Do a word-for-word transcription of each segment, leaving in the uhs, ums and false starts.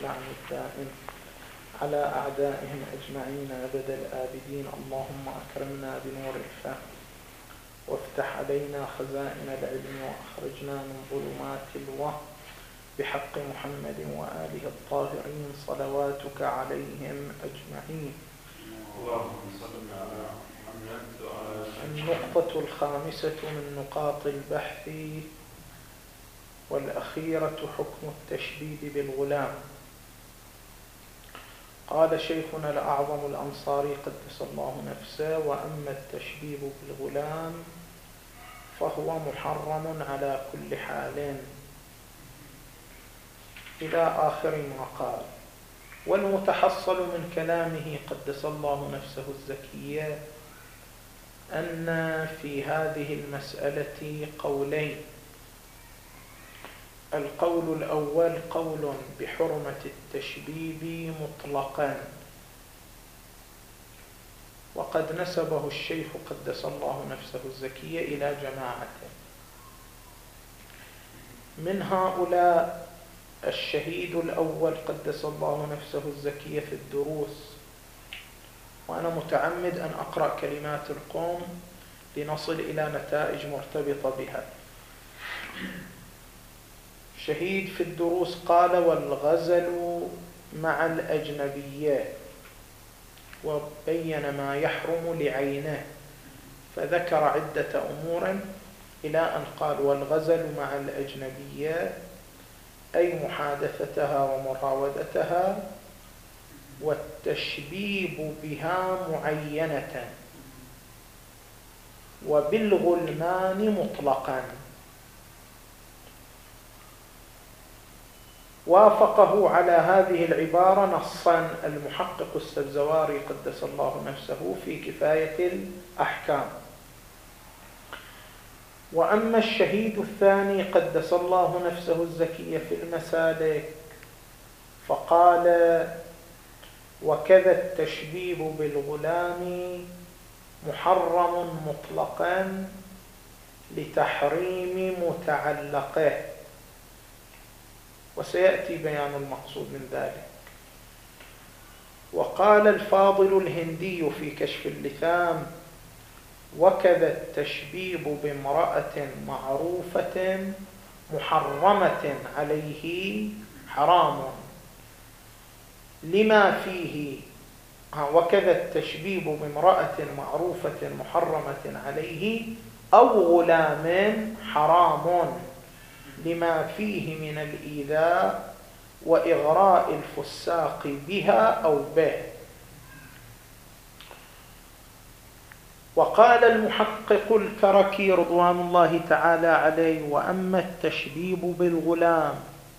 اللعن الدائم على أعدائهم أجمعين أبد الآبدين. اللهم أكرمنا بنور الفهم وافتح علينا خزائن العلم وأخرجنا من ظلمات الوهم بحق محمد وآله الطاهرين صلواتك عليهم أجمعين. اللهم صل على محمد وعلى النقطة الخامسة من نقاط البحث والأخيرة حكم التشبيب بالغلام. قال شيخنا الأعظم الأنصاري قدس الله نفسه: وأما التشبيب بالغلام فهو محرم على كل حال، إلى آخر ما قال. والمتحصل من كلامه قدس الله نفسه الزكية أن في هذه المسألة قولين. القول الأول قول بحرمة التشبيب مطلقا، وقد نسبه الشيخ قدس الله نفسه الزكية إلى جماعة من هؤلاء. الشهيد الأول قدس الله نفسه الزكية في الدروس، وأنا متعمد أن أقرأ كلمات القوم لنصل إلى نتائج مرتبطة بها. شهيد في الدروس قال: والغزل مع الأجنبية، وبين ما يحرم لعينه، فذكر عدة أمور إلى أن قال: والغزل مع الأجنبية أي محادثتها ومراودتها، والتشبيب بها معينة، وبالغلمان مطلقا. وافقه على هذه العبارة نصا المحقق السبزواري قدس الله نفسه في كفاية الأحكام. وأما الشهيد الثاني قدس الله نفسه الزكية في المسالك فقال: وكذا التشبيب بالغلام محرم مطلقا لتحريم متعلقه، وسيأتي بيان المقصود من ذلك. وقال الفاضل الهندي في كشف اللثام: وكذا التشبيب بامرأة معروفة محرمة عليه حرام لما فيه وكذا التشبيب بامرأة معروفة محرمة عليه أو غلام حرام لما فيه من الإيذاء وإغراء الفساق بها أو به. وقال المحقق الكركي رضوان الله تعالى عليه: وأما التشبيب بالغلام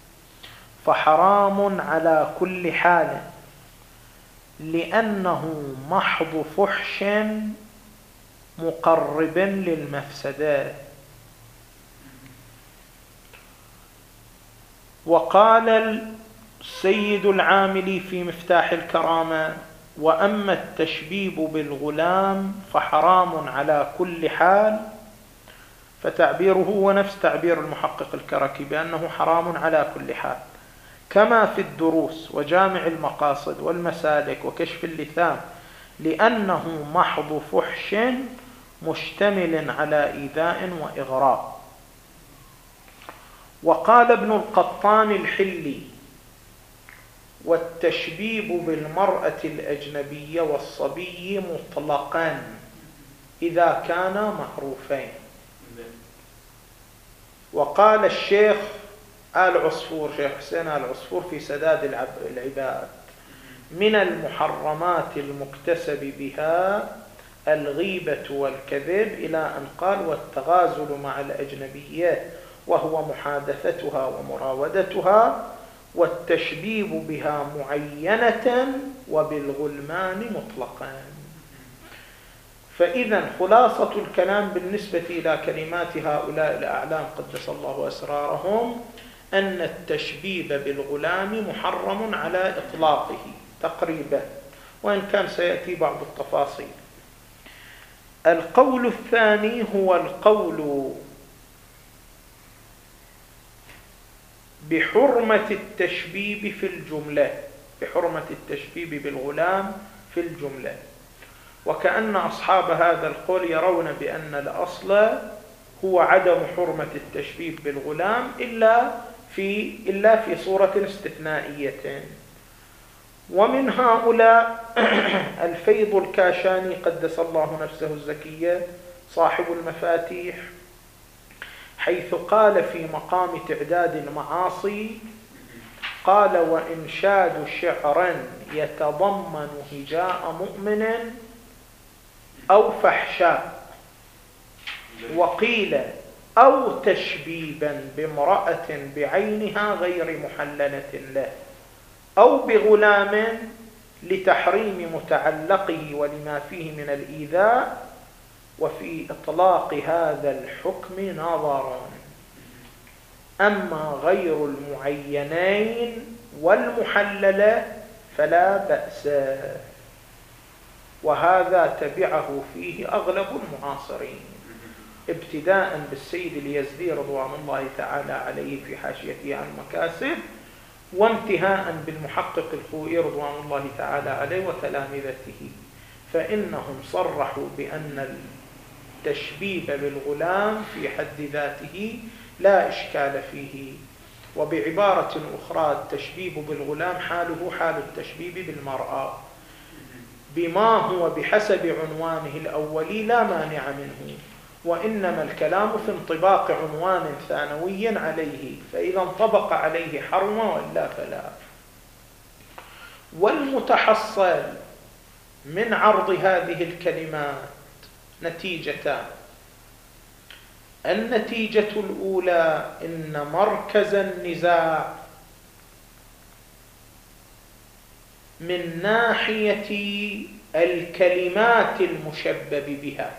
فحرام على كل حال، لأنه محض فحش مقرب للمفسدة. وقال السيد العاملي في مفتاح الكرامة: وأما التشبيب بالغلام فحرام على كل حال، فتعبيره هو نفس تعبير المحقق الكركي بأنه حرام على كل حال، كما في الدروس وجامع المقاصد والمسالك وكشف اللثام، لأنه محض فحش مشتمل على إيذاء وإغراء. وقال ابن القطان الحلي: والتشبيب بالمرأة الأجنبية والصبي مطلقا إذا كانا معروفين. وقال الشيخ آل عصفور شيخ حسين آل عصفور في سداد العباد: من المحرمات المكتسب بها الغيبة والكذب، إلى أن قال: والتغازل مع الأجنبية وهو محادثتها ومراودتها، والتشبيب بها معينة وبالغلمان مطلقا. فإذا خلاصة الكلام بالنسبة إلى كلمات هؤلاء الأعلام قدس الله أسرارهم أن التشبيب بالغلام محرم على إطلاقه تقريبا، وإن كان سيأتي بعض التفاصيل. القول الثاني هو القول بحرمة التشبيب في الجملة، بحرمة التشبيب بالغلام في الجملة. وكأن أصحاب هذا القول يرون بأن الأصل هو عدم حرمة التشبيب بالغلام إلا في إلا في صورة استثنائية. ومن هؤلاء الفيض الكاشاني قدس الله نفسه الزكية صاحب المفاتيح، حيث قال في مقام تعداد المعاصي، قال: وإنشاد شعر يتضمن هجاء مؤمن أو فحشاء، وقيل أو تشبيبا بامرأة بعينها غير محللة له، أو بغلام لتحريم متعلقه ولما فيه من الإيذاء، وفي إطلاق هذا الحكم نظر. أما غير المعينين والمحللة فلا بأس. وهذا تبعه فيه أغلب المعاصرين، ابتداء بالسيد اليزدي رضوان الله تعالى عليه في حاشيته عن المكاسب، وانتهاء بالمحقق الخوئي رضوان الله تعالى عليه وتلامذته، فإنهم صرحوا بأن التشبيب بالغلام في حد ذاته لا إشكال فيه. وبعبارة أخرى التشبيب بالغلام حاله حال التشبيب بالمرأة بما هو بحسب عنوانه الأولي لا مانع منه، وإنما الكلام في انطباق عنوان ثانوي عليه، فإذا انطبق عليه حرم وإلا فلا. والمتحصل من عرض هذه الكلمات نتيجتان. النتيجة الأولى إن مركز النزاع من ناحية الكلمات المشبب بها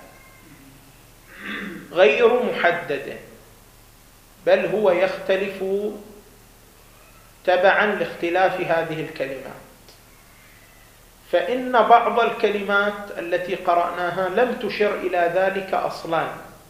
غير محدد، بل هو يختلف تبعا لاختلاف هذه الكلمات. فإن بعض الكلمات التي قرأناها لم تشر إلى ذلك أصلا،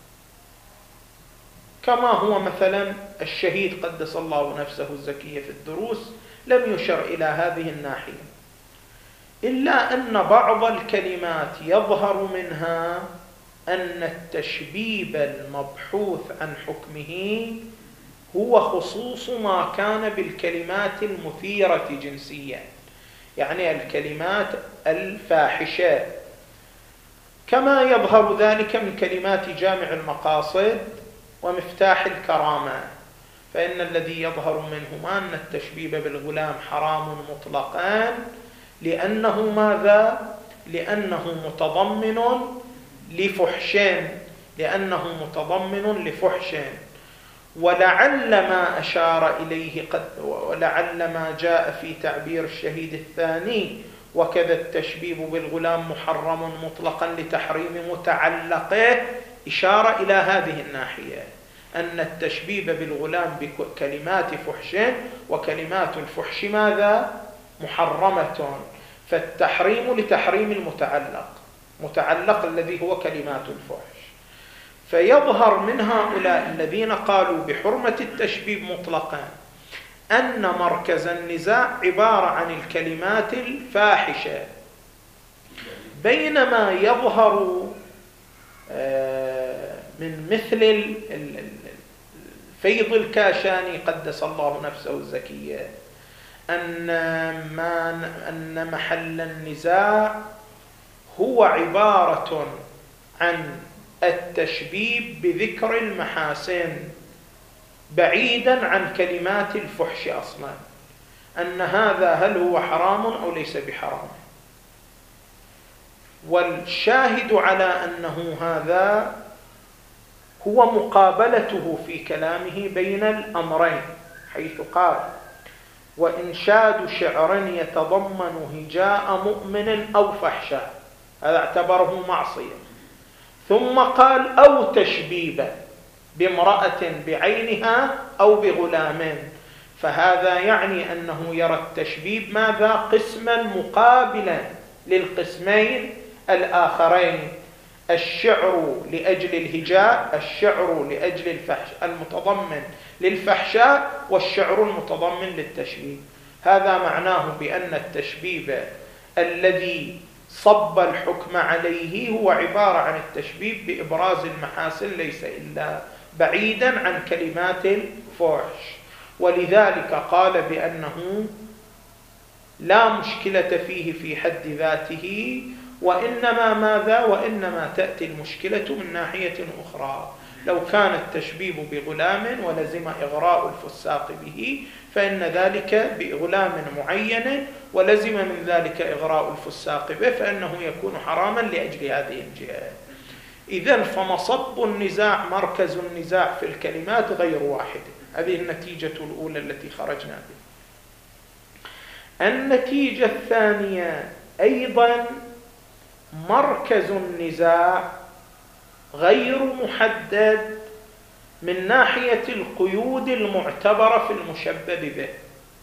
كما هو مثلا الشهيد قدس الله نفسه الزكية في الدروس لم يشر إلى هذه الناحية، إلا أن بعض الكلمات يظهر منها أن التشبيب المبحوث عن حكمه هو خصوص ما كان بالكلمات المثيرة جنسيا، يعني الكلمات الفاحشة، كما يظهر ذلك من كلمات جامع المقاصد ومفتاح الكرامة. فإن الذي يظهر منهما أن التشبيب بالغلام حرام مطلقا، لأنه ماذا؟ لأنه متضمن لفحشين، لأنه متضمن لفحشين. ولعل ما أشار إليه قد ولعل ما جاء في تعبير الشهيد الثاني وكذا التشبيب بالغلام محرم مطلقا لتحريم متعلقه إشارة إلى هذه الناحية، أن التشبيب بالغلام بكلمات فحشين، وكلمات الفحش ماذا؟ محرمة، فالتحريم لتحريم المتعلق، متعلق الذي هو كلمات الفحش. فيظهر من هؤلاء الذين قالوا بحرمة التشبيب مطلقا أن مركز النزاع عبارة عن الكلمات الفاحشة، بينما يظهر من مثل الفيض الكاشاني قدس الله نفسه الزكية أن ما أن محل النزاع هو عبارة عن التشبيب بذكر المحاسن بعيدا عن كلمات الفحش أصلا، أن هذا هل هو حرام أو ليس بحرام. والشاهد على أنه هذا هو مقابلته في كلامه بين الأمرين، حيث قال: وإنشاد شعر يتضمن هجاء مؤمن أو فحشاء، هذا اعتبره معصية، ثم قال: أو تشبيبا بامرأة بعينها أو بغلام، فهذا يعني أنه يرى التشبيب ماذا؟ قسما مقابلا للقسمين الآخرين الشعر لأجل الهجاء، الشعر لأجل الفحش المتضمن للفحشاء، والشعر المتضمن للتشبيب. هذا معناه بأن التشبيب الذي صب الحكم عليه هو عبارة عن التشبيب بإبراز المحاسن، ليس إلا بعيدا عن كلمات الفحش. ولذلك قال بأنه لا مشكلة فيه في حد ذاته، وإنما ماذا؟ وإنما تأتي المشكلة من ناحية أخرى. لو كان التشبيب بغلام ولزم إغراء الفساق به فإن ذلك بغلام معين، ولزم من ذلك إغراء الفساق به، فإنه يكون حراما لأجل هذه الجهة. إذن فمصب النزاع، مركز النزاع في الكلمات غير واحد. هذه النتيجة الأولى التي خرجنا بها. النتيجة الثانية أيضا مركز النزاع غير محدد من ناحية القيود المعتبرة في المشبب به.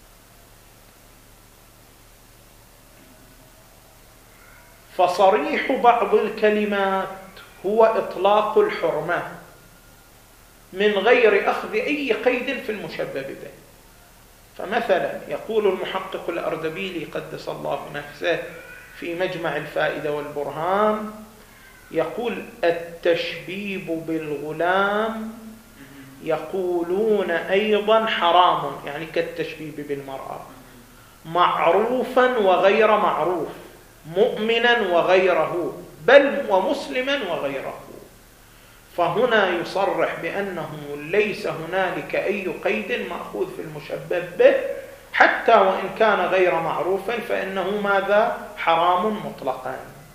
فصريح بعض الكلمات هو إطلاق الحرمة من غير أخذ أي قيد في المشبب به. فمثلا يقول المحقق الأردبيلي قدس الله نفسه في مجمع الفائدة والبرهان، يقول التشبيب بالغلام يقولون أيضا حرام، يعني كالتشبيب بالمرأة، معروفا وغير معروف، مؤمنا وغيره، بل ومسلما وغيره. فهنا يصرح بأنه ليس هنالك أي قيد مأخوذ في المشبب به، حتى وإن كان غير معروفا فإنه ماذا؟ حرام مطلقا.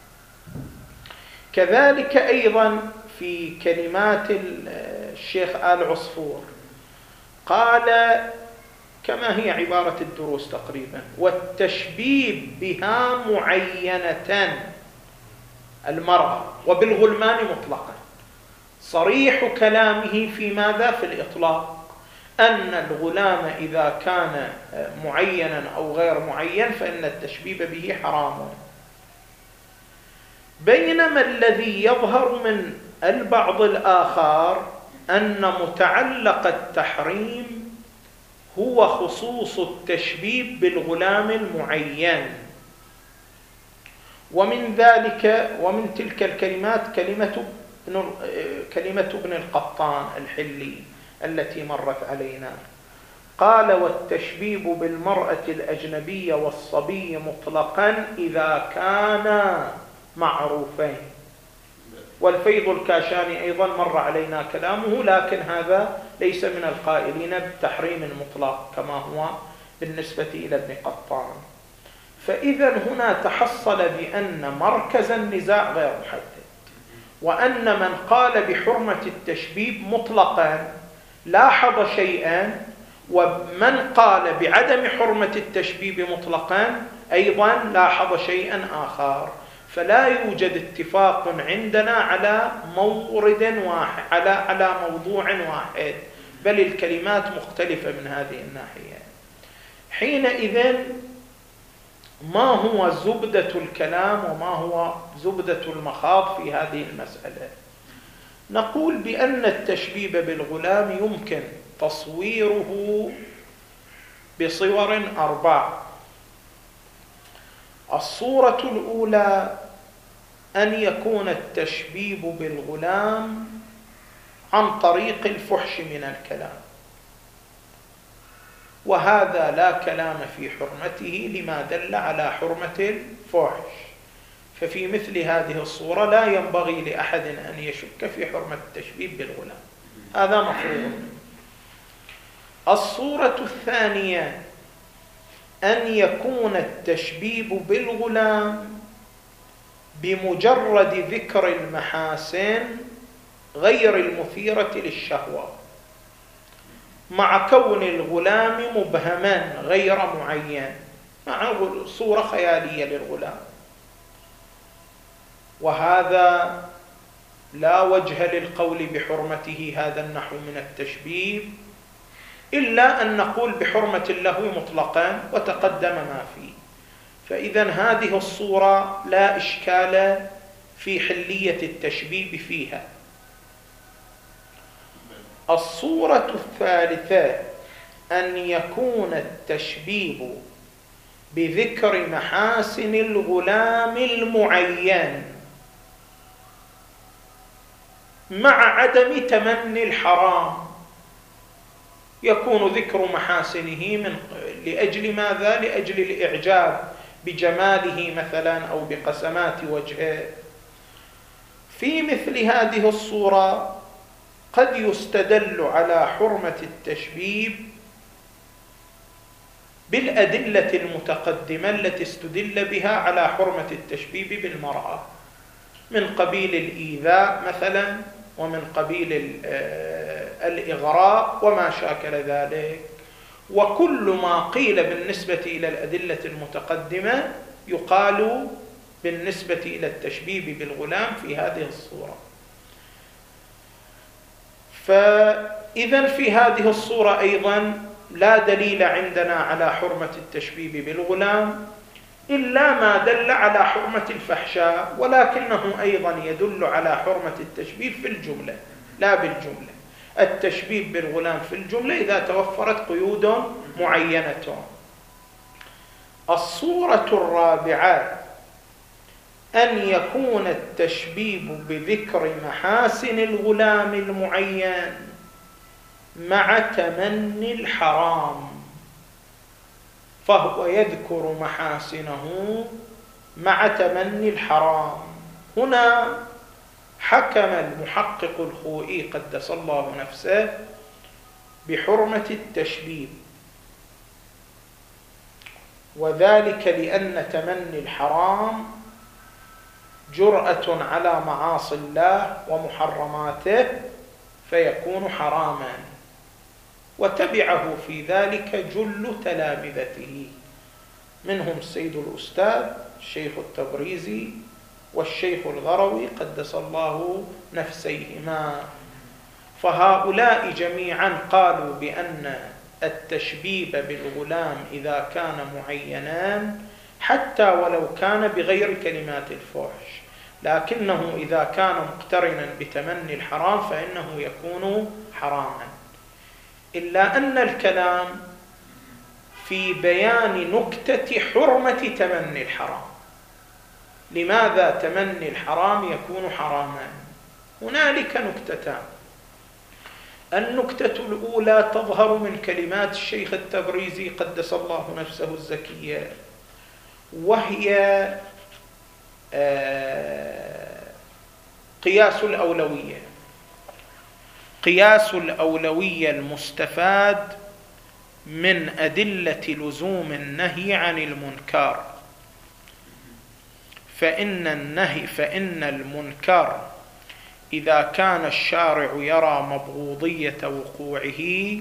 كذلك أيضا في كلمات الشيخ آل عصفور قال كما هي عبارة الدروس تقريبا: والتشبيب بها معينة المرأة وبالغلمان مطلقا. صريح كلامه في ماذا؟ في الإطلاق، أن الغلام إذا كان معينا أو غير معين فإن التشبيب به حرام. بينما الذي يظهر من البعض الآخر أن متعلق التحريم هو خصوص التشبيب بالغلام المعين. ومن ذلك ومن تلك الكلمات كلمة ابن كلمة ابن القطان الحلي التي مرت علينا، قال: والتشبيب بالمرأة الأجنبية والصبي مطلقا إذا كانا معروفين. والفيض الكاشاني أيضا مر علينا كلامه، لكن هذا ليس من القائلين بتحريم المطلق كما هو بالنسبة إلى ابن قطان. فإذا هنا تحصل بأن مركز النزاع غير محدد، وأن من قال بحرمة التشبيب مطلقا لاحظ شيئا، ومن قال بعدم حرمة التشبيب مطلقا أيضا لاحظ شيئا آخر. فلا يوجد اتفاق عندنا على مورد واحد، على على موضوع واحد، بل الكلمات مختلفة من هذه الناحية. حينئذ ما هو زبدة الكلام وما هو زبدة المخاض في هذه المسألة؟ نقول بأن التشبيب بالغلام يمكن تصويره بصور أربع. الصورة الأولى أن يكون التشبيب بالغلام عن طريق الفحش من الكلام، وهذا لا كلام في حرمته لما دل على حرمة الفحش. ففي مثل هذه الصورة لا ينبغي لأحد أن يشك في حرمة التشبيب بالغلام، هذا مفروض. الصورة الثانية أن يكون التشبيب بالغلام بمجرد ذكر المحاسن غير المثيرة للشهوة، مع كون الغلام مبهما غير معين، مع صورة خيالية للغلام. وهذا لا وجه للقول بحرمته هذا النحو من التشبيب، إلا أن نقول بحرمة اللهو مطلقا، وتقدم ما فيه. فإذا هذه الصورة لا إشكال في حلية التشبيب فيها. الصورة الثالثة أن يكون التشبيب بذكر محاسن الغلام المعين مع عدم تمني الحرام، يكون ذكر محاسنه من لأجل ماذا؟ لأجل الإعجاب بجماله مثلا أو بقسمات وجهه. في مثل هذه الصورة قد يستدل على حرمة التشبيب بالأدلة المتقدمة التي استدل بها على حرمة التشبيب بالمرأة، من قبيل الإيذاء مثلا، ومن قبيل الإغراء وما شاكل ذلك. وكل ما قيل بالنسبة إلى الأدلة المتقدمة يقال بالنسبة إلى التشبيب بالغلام في هذه الصورة. فإذا في هذه الصورة أيضا لا دليل عندنا على حرمة التشبيب بالغلام إلا ما دل على حرمة الفحشاء، ولكنه أيضا يدل على حرمة التشبيب في الجملة لا بالجملة. التشبيب بالغلام في الجملة إذا توفرت قيود معينة. الصورة الرابعة أن يكون التشبيب بذكر محاسن الغلام المعين مع تمني الحرام، فهو يذكر محاسنه مع تمني الحرام. هنا حكم المحقق الخوئي قدس الله نفسه بحرمة التشبيب، وذلك لأن تمني الحرام جرأة على معاصي الله ومحرماته فيكون حراما، وتبعه في ذلك جل تلامذته، منهم السيد الأستاذ الشيخ التبريزي والشيخ الغروي قدس الله نفسيهما. فهؤلاء جميعا قالوا بأن التشبيب بالغلام إذا كان معينا حتى ولو كان بغير كلمات الفحش، لكنه إذا كان مقترنا بتمني الحرام فإنه يكون حراما. إلا أن الكلام في بيان نكتة حرمة تمني الحرام. لماذا تمني الحرام يكون حراما؟ هنالك نكتتان. النكتة الأولى تظهر من كلمات الشيخ التبريزي قدس الله نفسه الزكية، وهي قياس الأولوية. قياس الأولوية المستفاد من أدلة لزوم النهي عن المنكر. فإن النهي فإن المنكر إذا كان الشارع يرى مبغوضية وقوعه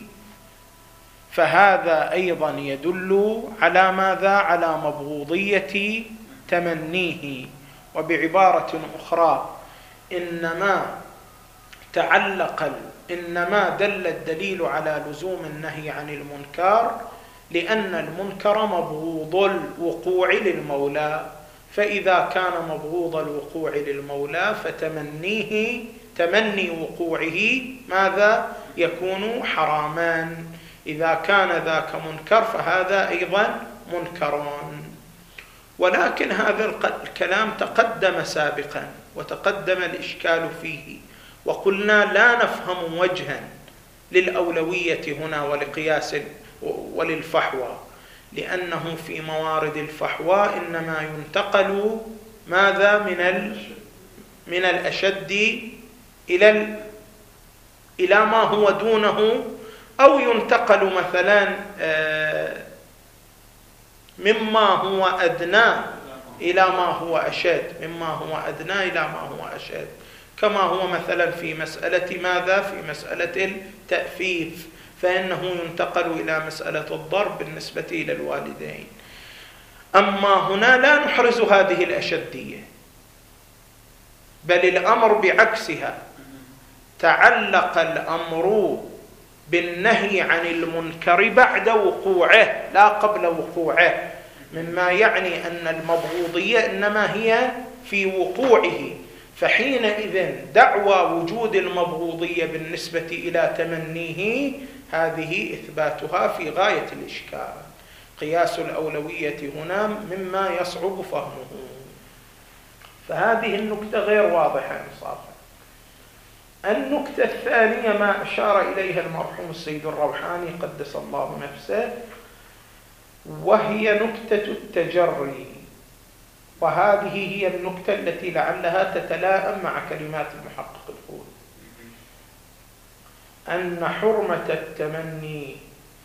فهذا أيضا يدل على ماذا؟ على مبغوضية تمنيه. وبعبارة أخرى إنما تعلق إنما دل الدليل على لزوم النهي عن المنكر لأن المنكر مبغوض الوقوع للمولى، فإذا كان مبغوض الوقوع للمولى فتمنيه تمني وقوعه ماذا؟ يكون حراما. إذا كان ذاك منكر فهذا أيضا منكر. ولكن هذا الكلام تقدم سابقا وتقدم الإشكال فيه، وقلنا لا نفهم وجها للأولوية هنا ولقياس وللفحوى، لأنه في موارد الفحوى إنما ينتقل ماذا؟ من من الأشد إلى إلى ما هو دونه، أو ينتقل مثلا مما هو أدنى إلى ما هو أشد، مما هو أدنى إلى ما هو أشد، كما هو مثلا في مسألة ماذا؟ في مسألة التأفيف، فإنه ينتقل إلى مسألة الضرب بالنسبة إلى الوالدين. أما هنا لا نحرز هذه الأشدية، بل الأمر بعكسها، تعلق الأمر بالنهي عن المنكر بعد وقوعه لا قبل وقوعه، مما يعني أن المبغوضية إنما هي في وقوعه، فحينئذ دعوى وجود المبغوضية بالنسبة إلى تمنيه هذه إثباتها في غاية الإشكال. قياس الأولوية هنا مما يصعب فهمه، فهذه النكتة غير واضحة إنصافا. النكتة الثانية ما أشار إليها المرحوم السيد الروحاني قدس الله نفسه، وهي نكتة التجري، وهذه هي النكتة التي لعلها تتلائم مع كلمات المحقق الخوئي، أن حرمة التمني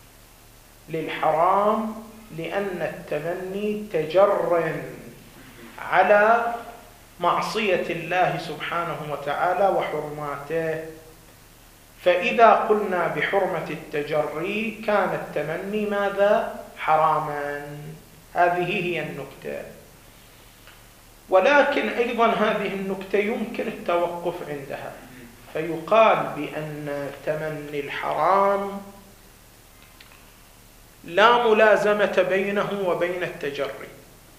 للحرام لأن التمني تجر على معصية الله سبحانه وتعالى وحرماته، فإذا قلنا بحرمة التجري كان التمني ماذا؟ حراما. هذه هي النكتة. ولكن أيضا هذه النكتة يمكن التوقف عندها، فيقال بأن تمني الحرام لا ملازمة بينه وبين التجري،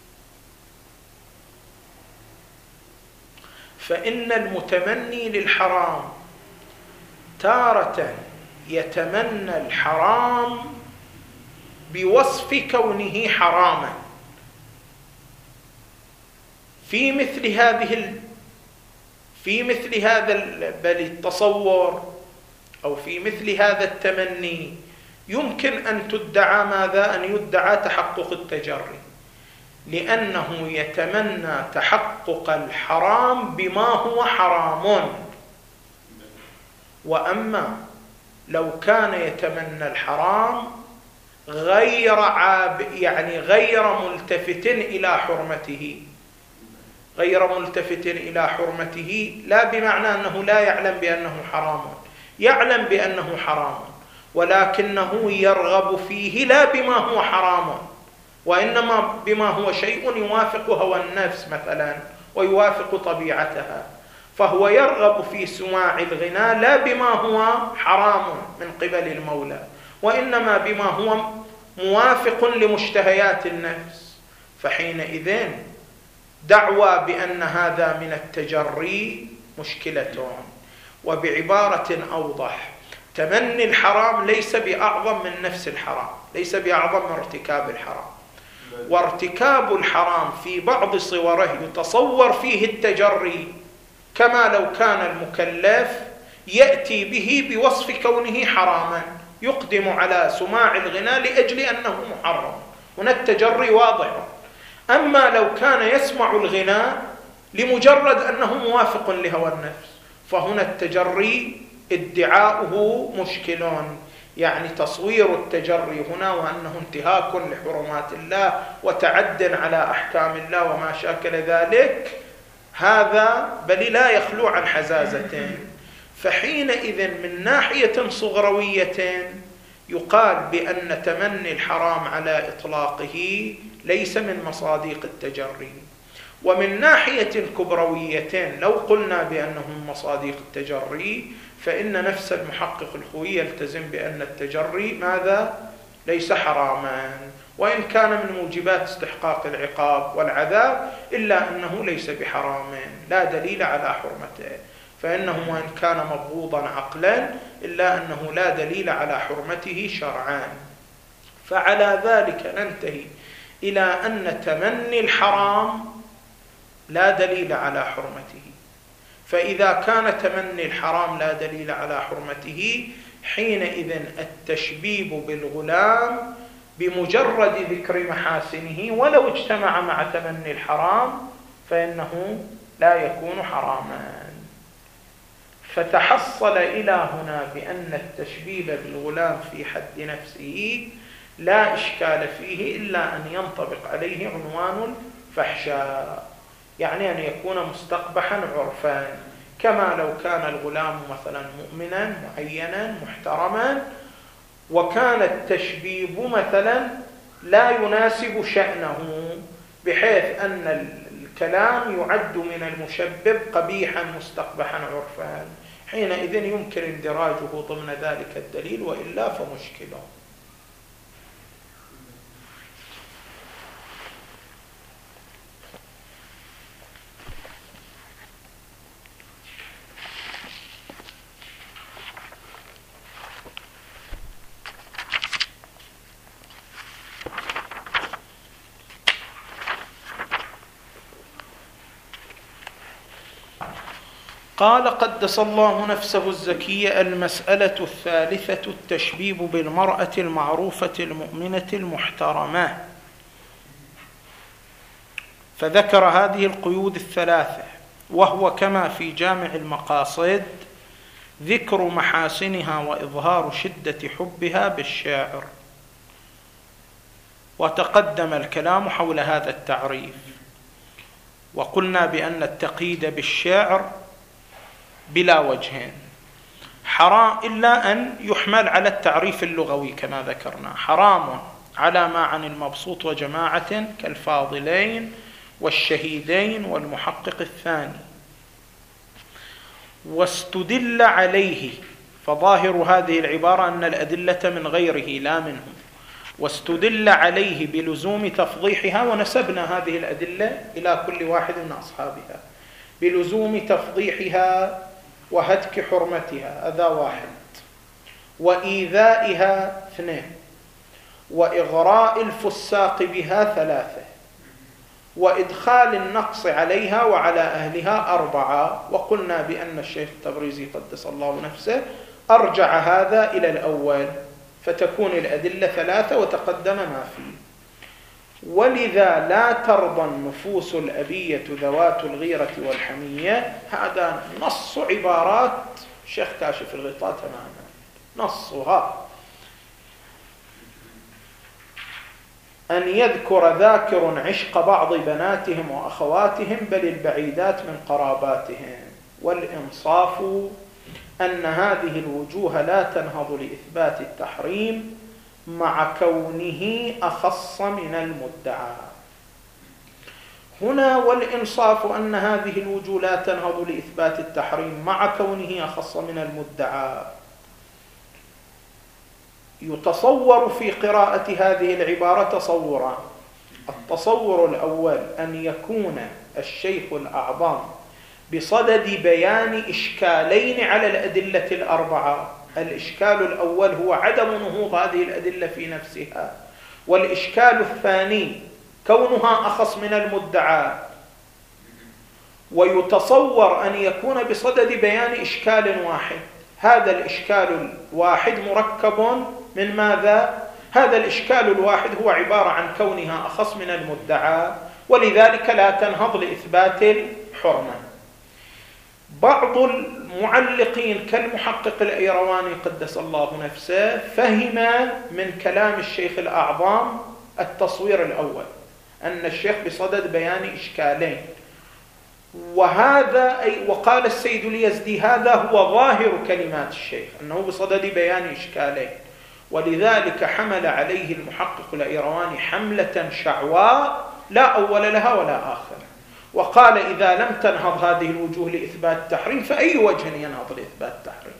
فإن المتمني للحرام تارة يتمنى الحرام بوصف كونه حراما، في مثل هذه ال... في مثل هذا ال... بل التصور أو في مثل هذا التمني يمكن أن تدعى ماذا؟ أن يدعى تحقق التجري، لأنه يتمنى تحقق الحرام بما هو حرام. وأما لو كان يتمنى الحرام غير عاب يعني غير ملتفت إلى حرمته، غير ملتفت إلى حرمته لا بمعنى أنه لا يعلم بأنه حرام، يعلم بأنه حرام ولكنه يرغب فيه لا بما هو حرام، وإنما بما هو شيء يوافق هوى النفس مثلا ويوافق طبيعتها، فهو يرغب في سماع الغناء لا بما هو حرام من قبل المولى، وإنما بما هو موافق لمشتهيات النفس. فحينئذ دعوى بأن هذا من التجري مشكلة. وبعبارة أوضح، تمني الحرام ليس بأعظم من نفس الحرام، ليس بأعظم من ارتكاب الحرام، وارتكاب الحرام في بعض صوره يتصور فيه التجري، كما لو كان المكلف يأتي به بوصف كونه حراما، يقدم على سماع الغناء لأجل أنه محرم، هنا التجري واضح. أما لو كان يسمع الغناء لمجرد أنه موافق لهوى النفس، فهنا التجري ادعاؤه مشكل، يعني تصوير التجري هنا وأنه انتهاك لحرمات الله وتعد على أحكام الله وما شاكل ذلك، هذا بل لا يخلو عن حزازة. فحينئذ من ناحية صغروية يقال بأن تمني الحرام على إطلاقه ليس من مصادق التجري، ومن ناحية كبروية لو قلنا بأنه من مصادق التجري فإن نفس المحقق الخوئي يلتزم بأن التجري ماذا؟ ليس حراما، وإن كان من موجبات استحقاق العقاب والعذاب إلا أنه ليس بحرام، لا دليل على حرمته، فإنه وإن كان مبغوضا عقلا إلا أنه لا دليل على حرمته شرعا. فعلى ذلك ننتهي إلى أن تمني الحرام لا دليل على حرمته، فإذا كان تمني الحرام لا دليل على حرمته حينئذ التشبيب بالغلام بمجرد ذكر محاسنه ولو اجتمع مع تمني الحرام فإنه لا يكون حراما. فتحصل إلى هنا بأن التشبيب بالغلام في حد نفسه لا إشكال فيه إلا أن ينطبق عليه عنوان الفحشاء، يعني أن يكون مستقبحا عرفا، كما لو كان الغلام مثلا مؤمنا معينا محترما وكان التشبيب مثلا لا يناسب شأنه، بحيث أن الكلام يعد من المشبب قبيحا مستقبحا عرفا، حينئذ يمكن اندراجه ضمن ذلك الدليل، وإلا فمشكله. قال قدس الله نفسه الزكية: المسألة الثالثة التشبيب بالمرأة المعروفة المؤمنة المحترمة. فذكر هذه القيود الثلاثة، وهو كما في جامع المقاصد ذكر محاسنها وإظهار شدة حبها بالشاعر. وتقدم الكلام حول هذا التعريف، وقلنا بأن التقييد بالشعر بلا وجهين، حرام إلا أن يحمل على التعريف اللغوي كما ذكرنا: حرام على ما عن المبسوط وجماعة كالفاضلين والشهيدين والمحقق الثاني. واستدل عليه، فظاهر هذه العبارة أن الأدلة من غيره لا منه، واستدل عليه بلزوم تفضيحها، ونسبنا هذه الأدلة إلى كل واحد من أصحابها، بلزوم تفضيحها وهتك حرمتها، هذا واحد، وإيذائها اثنين، وإغراء الفساق بها ثلاثة، وإدخال النقص عليها وعلى أهلها أربعة. وقلنا بأن الشيخ التبريزي قدس الله نفسه أرجع هذا إلى الأول، فتكون الأدلة ثلاثة وتقدم ما فيه. ولذا لا ترضى النفوس الأبية ذوات الغيرة والحمية، هذا نص عبارات الشيخ كاشف الغطاء تماما، نصها: أن يذكر ذاكر عشق بعض بناتهم وأخواتهم بل البعيدات من قراباتهم. والإنصاف أن هذه الوجوه لا تنهض لإثبات التحريم مع كونه أخص من المدعى. هنا والإنصاف أن هذه الوجوه لا تنهض لإثبات التحريم مع كونه أخص من المدعى. يتصور في قراءة هذه العبارة تصوران: التصور الأول أن يكون الشيخ الأعظم بصدد بيان إشكالين على الأدلة الأربعة. الإشكال الأول هو عدم نهوض هذه الأدلة في نفسها، والإشكال الثاني كونها أخص من المدعى. ويتصور أن يكون بصدد بيان إشكال واحد، هذا الإشكال الواحد مركب من ماذا؟ هذا الإشكال الواحد هو عبارة عن كونها أخص من المدعى، ولذلك لا تنهض لإثبات الحرمة. بعض المعلقين كالمحقق الأيرواني قدس الله نفسه فهم من كلام الشيخ الأعظم التصوير الأول، أن الشيخ بصدد بيان إشكالين، وهذا أي وقال السيد اليزدي هذا هو ظاهر كلمات الشيخ، أنه بصدد بيان إشكالين، ولذلك حمل عليه المحقق الأيرواني حملة شعواء لا أول لها ولا آخر، وقال: إذا لم تنهض هذه الوجوه لإثبات التحريم فأي وجه ينهض لإثبات التحريم؟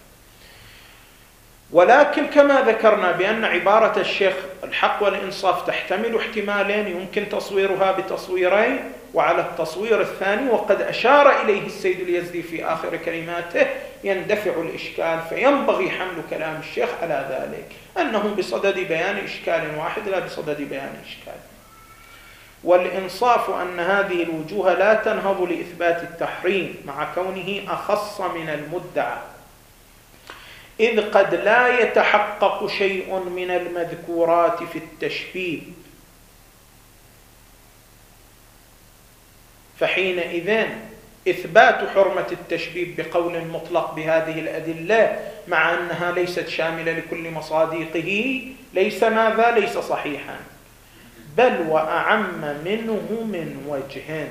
ولكن كما ذكرنا بأن عبارة الشيخ الحق والإنصاف تحتمل احتمالين، يمكن تصويرها بتصويرين، وعلى التصوير الثاني وقد أشار إليه السيد اليزدي في آخر كلماته يندفع الإشكال، فينبغي حمل كلام الشيخ على ذلك، أنه بصدد بيان إشكال واحد لا بصدد بيان إشكال. والإنصاف أن هذه الوجوه لا تنهض لإثبات التحريم مع كونه أخص من المدعى، إذ قد لا يتحقق شيء من المذكورات في التشبيه، فحينئذ إثبات حرمة التشبيه بقول مطلق بهذه الأدلة مع أنها ليست شاملة لكل مصادقه ليس ماذا؟ ليس صحيحا، بل وأعم منه من وجه.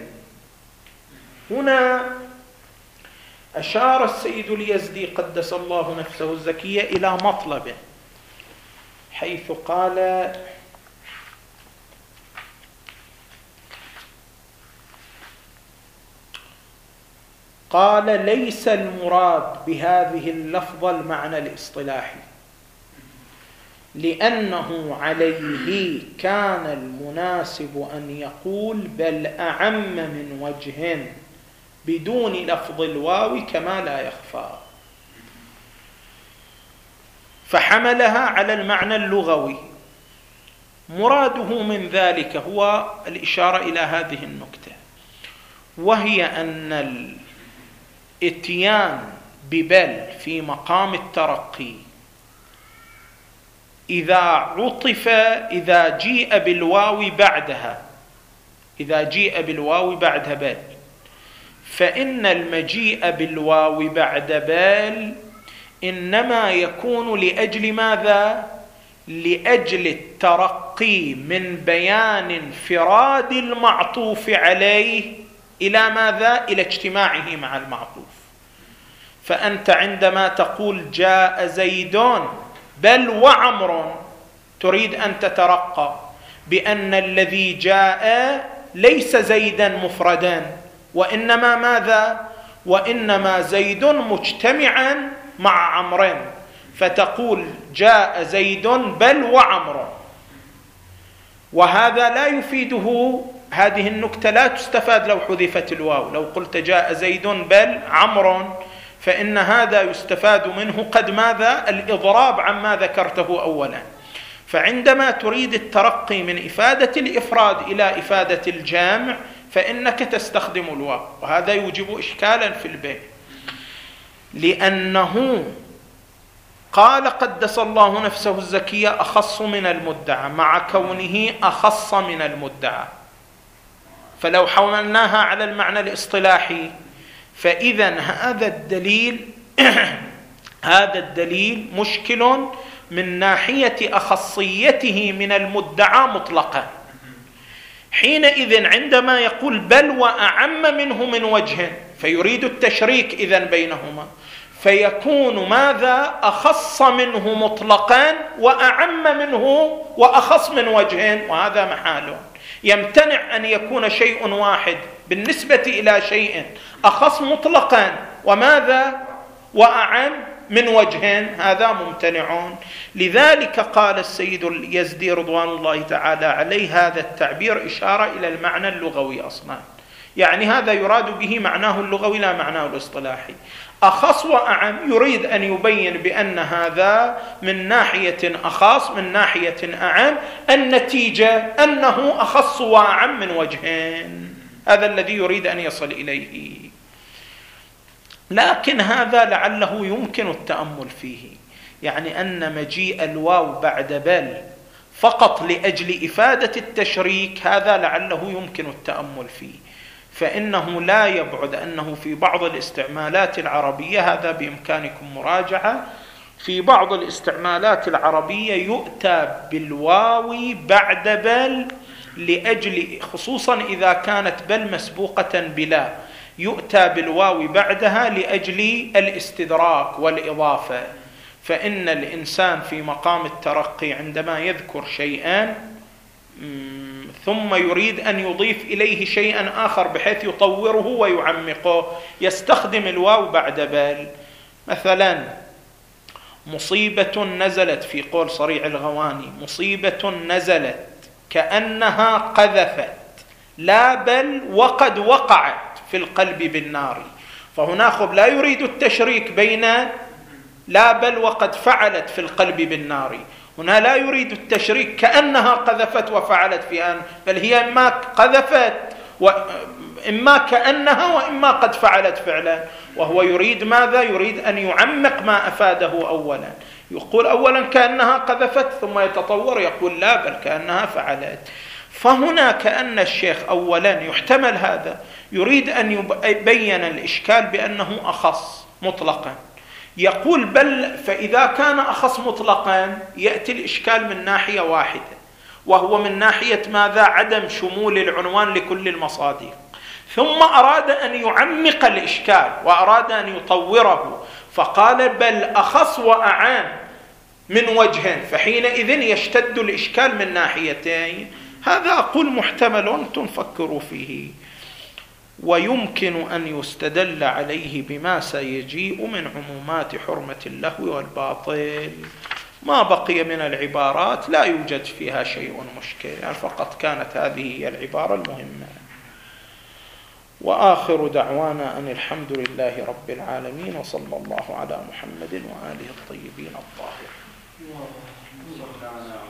هنا أشار السيد اليزدي قدس الله نفسه الزكية إلى مطلب، حيث قال: قال: ليس المراد بهذه اللفظة المعنى الاصطلاحي، لأنه عليه كان المناسب أن يقول بل أعم من وجه بدون لفظ الواو كما لا يخفى، فحملها على المعنى اللغوي. مراده من ذلك هو الإشارة إلى هذه النكتة، وهي أن اتيان ببل في مقام الترقي إذا عطف إذا جيء بالواو بعدها إذا جيء بالواو بعد بل، فإن المجيء بالواو بعد بل إنما يكون لأجل ماذا؟ لأجل الترقي من بيان انفراد المعطوف عليه إلى ماذا؟ إلى اجتماعه مع المعطوف. فأنت عندما تقول جاء زيدون بل وعمر تريد أن تترقى بأن الذي جاء ليس زيدا مفردا، وإنما ماذا؟ وإنما زيد مجتمعا مع عمر، فتقول جاء زيد بل وعمر. وهذا لا يفيده، هذه النكتة لا تستفاد لو حذفت الواو. لو قلت جاء زيد بل عمر فإن هذا يستفاد منه قد ماذا؟ الإضراب عما ذكرته أولا. فعندما تريد الترقي من إفادة الإفراد إلى إفادة الجامع فإنك تستخدم الواو، وهذا يوجب إشكالا في البيت، لأنه قال قدس الله نفسه الزكية أخص من المدعى مع كونه أخص من المدعى. فلو حولناها على المعنى الاصطلاحي فإذا هذا الدليل هذا الدليل مشكل من ناحية أخصيته من المدعى مطلقا. حينئذ عندما يقول بل وأعم منه من وجه فيريد التشريك إذن بينهما، فيكون ماذا؟ أخص منه مطلقا وأعم منه وأخص من وجه، وهذا محال. يمتنع أن يكون شيء واحد بالنسبة إلى شيء أخص مطلقا وماذا؟ وأعم من وجه، هذا ممتنع. لذلك قال السيد اليزدي رضوان الله تعالى عليه هذا التعبير إشارة إلى المعنى اللغوي أصلا، يعني هذا يراد به معناه اللغوي لا معناه الاصطلاحي. أخص وأعم يريد أن يبين بأن هذا من ناحية أخص من ناحية أعم، النتيجة أنه أخص وأعم من وجهين، هذا الذي يريد أن يصل إليه. لكن هذا لعله يمكن التأمل فيه، يعني أن مجيء الواو بعد بل فقط لأجل إفادة التشريك هذا لعله يمكن التأمل فيه، فإنه لا يبعد أنه في بعض الاستعمالات العربية، هذا بإمكانكم مراجعة، في بعض الاستعمالات العربية يؤتى بالواو بعد بل لأجل، خصوصا إذا كانت بل مسبوقة بلا، يؤتى بالواو بعدها لأجل الاستدراك والإضافة. فإن الإنسان في مقام الترقي عندما يذكر شيئا ثم يريد أن يضيف إليه شيئا آخر بحيث يطوره ويعمقه يستخدم الواو بعد بل. مثلا مصيبة نزلت في قول صريع الغواني، مصيبة نزلت كأنها قذفت لا بل وقد وقعت في القلب بالنار، فهنا خب لا يريد التشريك بين لا بل وقد فعلت في القلب بالنار، هنا لا يريد التشريك كأنها قذفت وفعلت في أن، بل هي إما قذفت وإما كأنها وإما قد فعلت فعلا، وهو يريد ماذا؟ يريد أن يعمق ما أفاده أولا، يقول أولا كأنها قذفت ثم يتطور يقول لا بل كأنها فعلت. فهنا كأن الشيخ أولا يحتمل هذا يريد أن يبين الإشكال بأنه أخص مطلقا، يقول بل، فإذا كان أخص مطلقا يأتي الإشكال من ناحية واحدة، وهو من ناحية ماذا؟ عدم شمول العنوان لكل المصادق، ثم أراد أن يعمق الإشكال وأراد أن يطوره فقال بل أخص وأعام من وجه، فحينئذ يشتد الإشكال من ناحيتين. هذا أقول محتمل تنفكروا فيه، ويمكن أن يستدل عليه بما سيجيء من عمومات حرمة اللهو والباطل. ما بقي من العبارات لا يوجد فيها شيء مشكل، يعني فقط كانت هذه هي العبارة المهمة. وآخر دعوانا أن الحمد لله رب العالمين، وصلى الله على محمد وآله الطيبين الطاهرين.